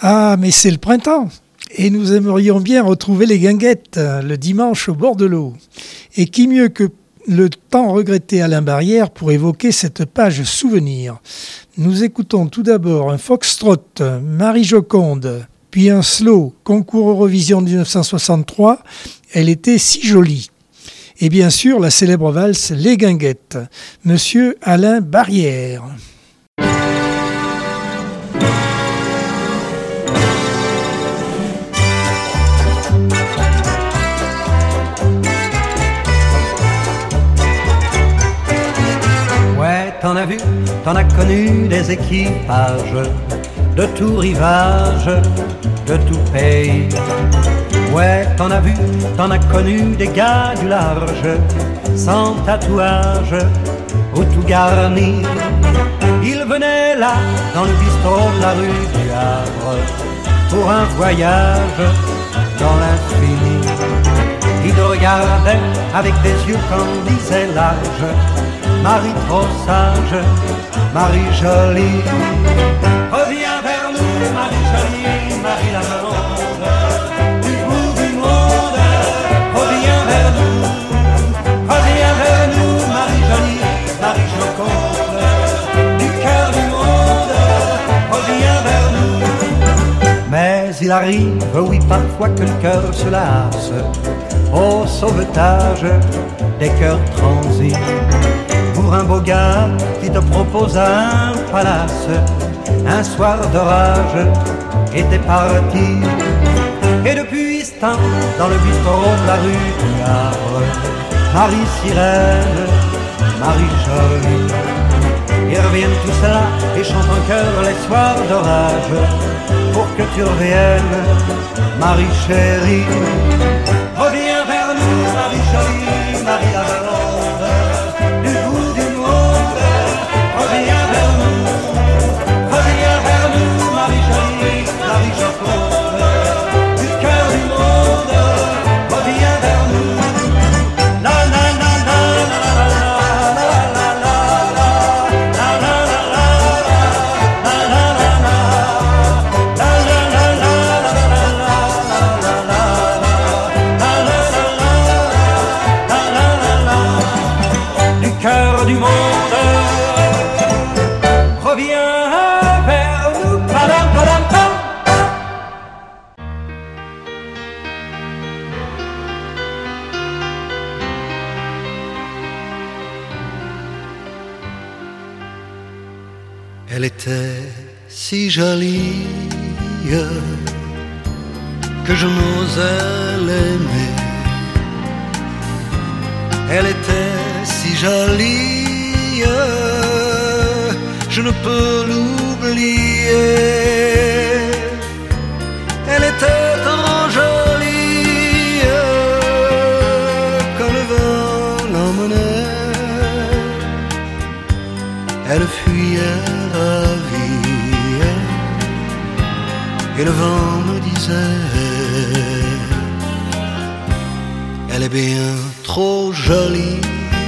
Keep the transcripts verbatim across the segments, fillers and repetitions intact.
Ah, mais c'est le printemps et nous aimerions bien retrouver les guinguettes le dimanche au bord de l'eau. Et qui mieux que le tant regretté Alain Barrière pour évoquer cette page souvenir. Nous écoutons tout d'abord un foxtrot, Marie Joconde, puis un slow, concours Eurovision dix-neuf cent soixante-trois, Elle était si jolie. Et bien sûr, la célèbre valse Les Guinguettes, Monsieur Alain Barrière. T'en as vu, t'en as connu des équipages de tout rivage, de tout pays. Ouais, t'en as vu, t'en as connu des gars du large, sans tatouage ou tout garni. Ils venaient là, dans le bistrot de la rue du Havre, pour un voyage dans l'infini. Ils regardaient avec des yeux qu'on disait l'âge. Marie trop sage, Marie jolie. Reviens vers nous, Marie jolie, Marie la blonde, du bout du monde. Reviens vers nous, reviens vers nous, Marie jolie, Marie Joconde, du cœur du monde. Reviens vers nous. Mais il arrive, oui, parfois que le cœur se lasse au sauvetage des cœurs transis. Pour un beau gars qui te propose un palace, un soir d'orage, et t'es parti. Et depuis ce temps, dans le bistrot de la rue du Havre, Marie sirène, Marie jolie. Ils reviennent tous là et chantent en chœur les soirs d'orage, pour que tu reviennes, Marie chérie. Reviens vers nous, Marie jolie, Marie la blonde, du bout du monde. Reviens vers nous, reviens vers nous, Marie jolie, Marie Joconde, du cœur du monde. Reviens vers nous. La la la la la la la la la la du cœur du monde. Reviens vers nous. Padam, padam, pam. Elle était si jolie que je n'osais l'aimer. Elle était si jolie, je ne peux l'oublier. Elle était trop jolie, quand le vent l'emmenait. Elle fuyait ravie, et le vent me disait: elle est bien trop jolie.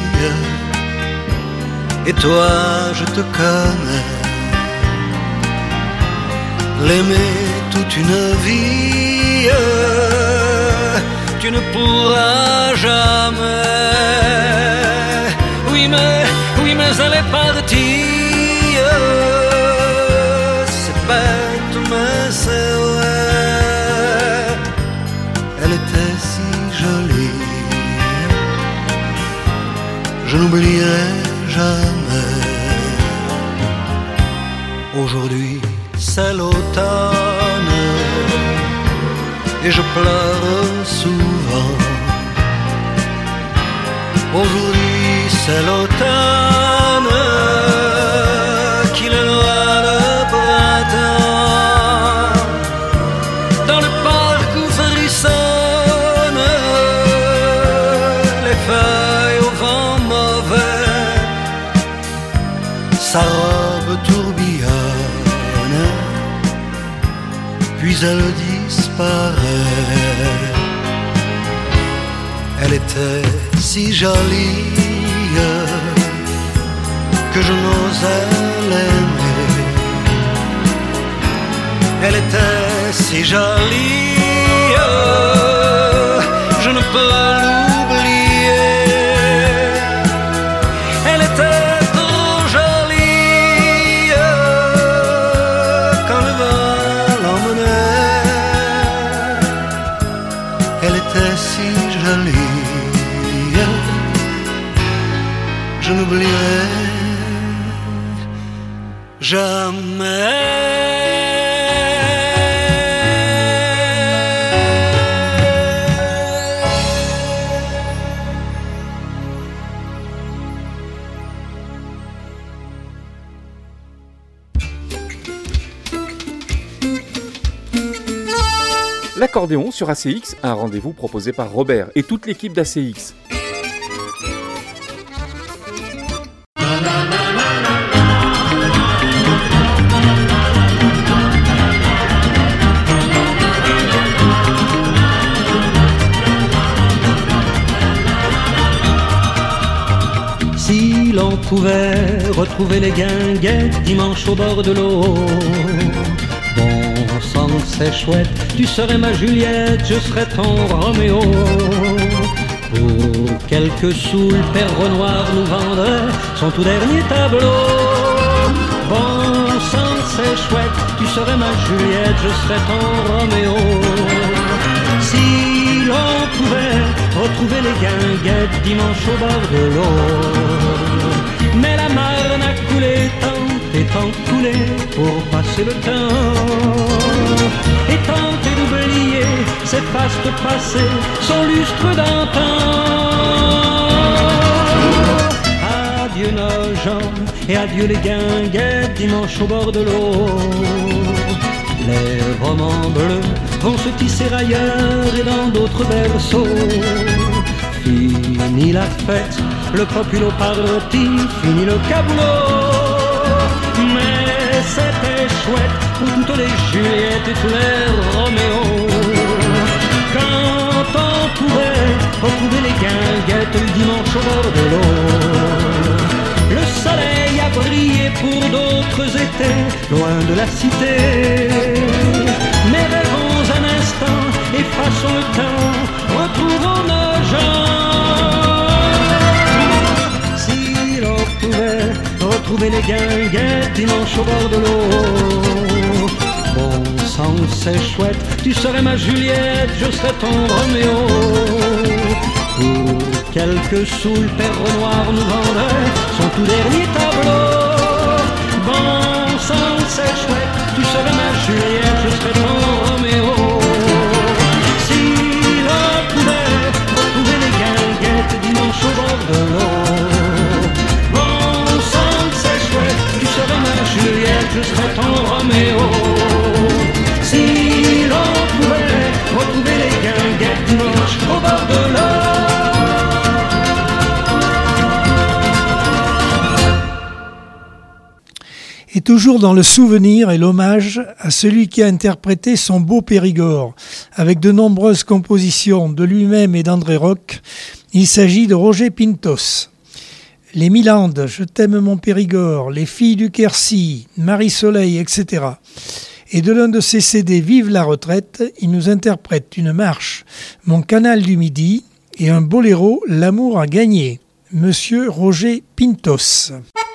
Et toi, je te connais. L'aimer toute une vie, tu ne pourras jamais. Oui, mais, oui, mais elle est partie. C'est bête, mais c'est vrai. Elle était si jolie, je n'oublierai jamais. Aujourd'hui c'est l'automne et je pleure souvent. Aujourd'hui c'est l'automne qui le noie le printemps. Dans le parc où frissonnent les feuilles au vent mauvais, sa robe tourbillonne, puis elle disparaît. Elle était si jolie que je n'osais l'aimer. Elle était si jolie, je ne peux l'oublier. Elle était trop jolie quand le vent l'emmenait. Elle était si jolie, je n'oublierai jamais. L'accordéon sur A C X, un rendez-vous proposé par Robert et toute l'équipe d'A C X. Si l'on pouvait retrouver les guinguettes dimanche au bord de l'eau, bon sang c'est chouette, tu serais ma Juliette, je serais ton Roméo. Pour quelques sous, le père Renoir nous vendrait son tout dernier tableau. Bon sang c'est chouette, tu serais ma Juliette, je serais ton Roméo. Si l'on pouvait retrouver les guinguettes dimanche au bord de l'eau, mais la Marne a coulé tant et tant coulé pour passer le temps, et tenter d'oublier ces fastes passés, son lustre d'antan. Adieu Nogent et adieu les guinguettes dimanche au bord de l'eau. Les romans bleus vont se tisser ailleurs et dans d'autres berceaux. Fini la fête, le populo parti, fini le caboulot. Mais c'était chouette pour toutes les Juliettes et tous les Roméos, quand on pouvait retrouver les guinguettes le dimanche au bord de l'eau. Le soleil a brillé pour d'autres étés, loin de la cité. Mais rêvons un instant, effaçons le temps, retrouvons nos gens. Si l'on pouvait retrouver les guinguettes dimanche au bord de l'eau, bon sang c'est chouette, tu serais ma Juliette, je serais ton Roméo. Pour quelques sous, le père Renoir nous vendrait son tout dernier tableau. Bon sang c'est chouette, tu serais ma Juliette, je serais ton Roméo. Si l'on pouvait retrouver les guinguettes dimanche au bord de l'eau, bon sang c'est chouette, tu serais ma Juliette, je serais ton Roméo. Si l'on pouvait retrouver les guinguettes dimanche au bord de l'eau. Et toujours dans le souvenir et l'hommage à celui qui a interprété son beau Périgord, avec de nombreuses compositions de lui-même et d'André Roch, il s'agit de Roger Pintos. Les Milandes, Je t'aime mon Périgord, Les filles du Quercy, Marie-Soleil, et cetera. Et de l'un de ses C D Vive la retraite, il nous interprète une marche, Mon canal du Midi, et un boléro, L'amour a gagné. Monsieur Roger Pintos.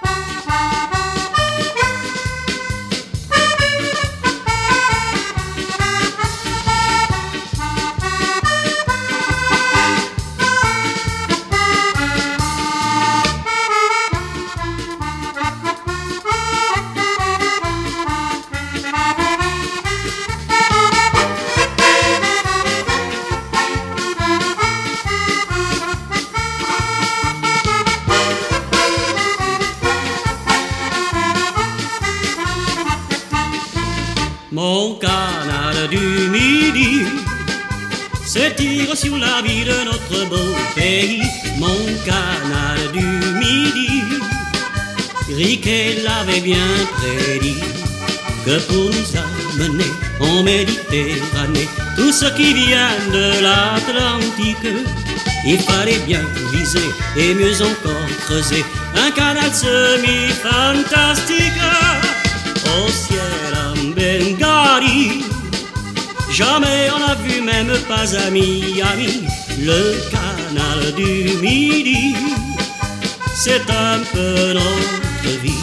Mon canal du Midi s'étire sur la vie de notre beau pays. Mon canal du Midi, Riquet l'avait bien prédit, que pour nous amener en Méditerranée tout ce qui vient de l'Atlantique, il fallait bien viser et mieux encore creuser un canal semi-fantastique. Au ciel en Bengali, Jamais on n'a vu, même pas à Miami, le canal du Midi. C'est un peu notre vie.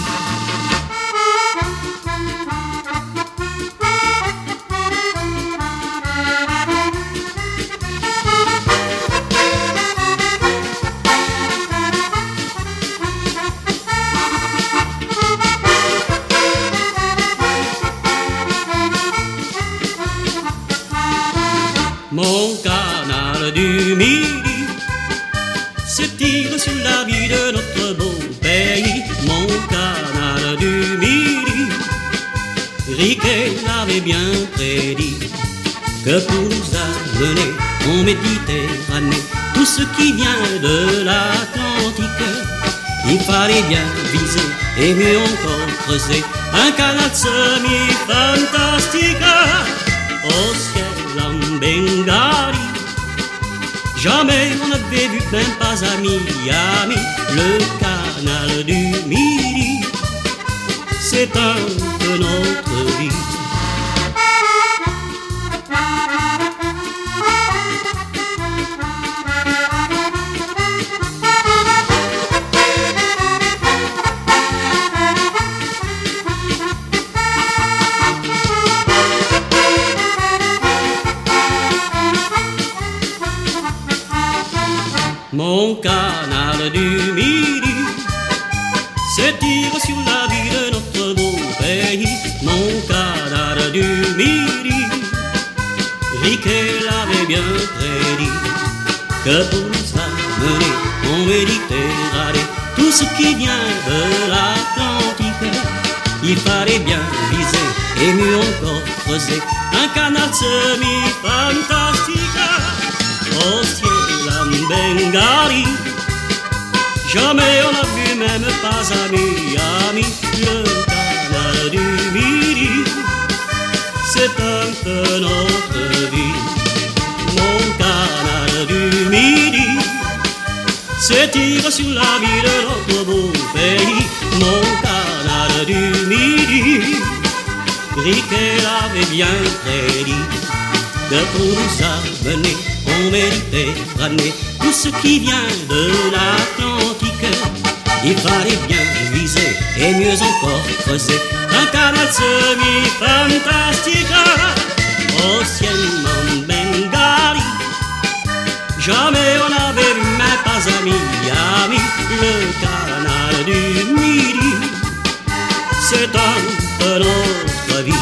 Mon canal du Midi s'étire sur la vie de notre beau pays. Mon canal du Midi, Riquet l'avait bien prédit, que pour nous amener en Méditerranée tout ce qui vient de l'Atlantique, il fallait bien viser et mieux encore creuser un canal semi-fantastique. Au ciel en Bengali, jamais on n'avait vu, même pas à Miami, le canal du Midi. C'est un peu notre vie. Mon canal du Midi s'étire sur la vie de notre beau pays. Mon canal du Midi, Riquet l'avait bien prédit, que pour nous amener en Méditerranée tout ce qui vient de l'Atlantique, il fallait bien viser et mieux encore creuser un canal semi-fantastique. Au ciel en Bengali, jamais on n'a vu, même pas à Miami, le canal du Midi. C'est un peu notre vie. Mon canal du Midi s'étire sur la vie de notre beau pays. Mon canal du Midi, Riquet l'avait bien prédit, que pour nous amener en Méditerranée tout ce qui vient de l'Atlantique, il fallait bien viser et mieux encore creuser un canal semi-fantastique. Au ciel en Bengali, jamais on n'avait vu, mais pas à Miami, le canal du Midi. C'est un peu notre vie.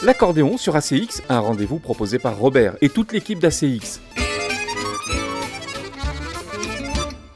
L'accordéon sur A C X, un rendez-vous proposé par Robert et toute l'équipe d'A C X.